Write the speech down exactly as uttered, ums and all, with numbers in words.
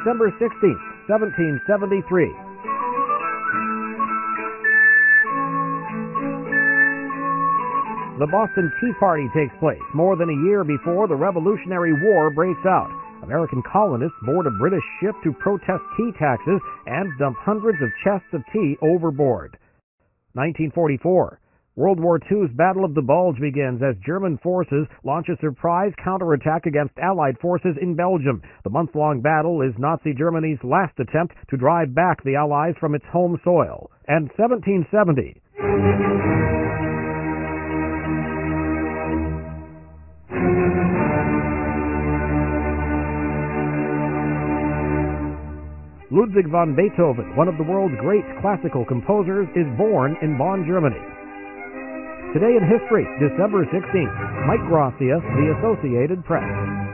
December sixteenth, seventeen seventy-three. The Boston Tea Party takes place more than a year before the Revolutionary War breaks out. American colonists board a British ship to protest tea taxes and dump hundreds of chests of tea overboard. nineteen forty-four. World War Two's Battle of the Bulge begins as German forces launch a surprise counterattack against Allied forces in Belgium. The month-long battle is Nazi Germany's last attempt to drive back the Allies from its home soil. And seventeen seventy. Ludwig van Beethoven, one of the world's great classical composers, is born in Bonn, Germany. Today in history, December sixteenth. Mike Gracia, The Associated Press.